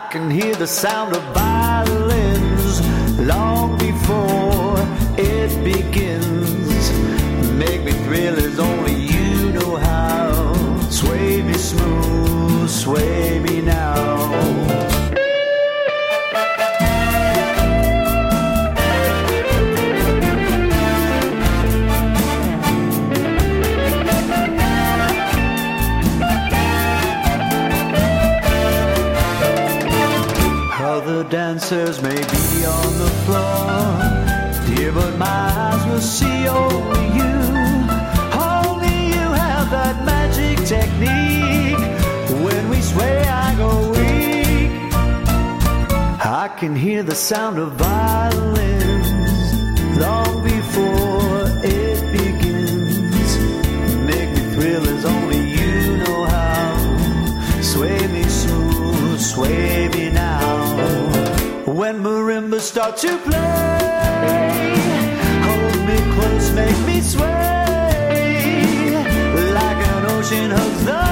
can hear the sound of violins long before it begins. Make me thrill as only you know how. Sway me smooth, sway me now. Other dancers may be on the floor, dear, but my eyes will see only you. Only you have that magic technique. When we sway, I go weak. I can hear the sound of violins long before it begins. Make me thrill as only you know how. Sway me smooth, sway me now. When marimbas start to play, hold me close, make me sway, like an ocean hugs the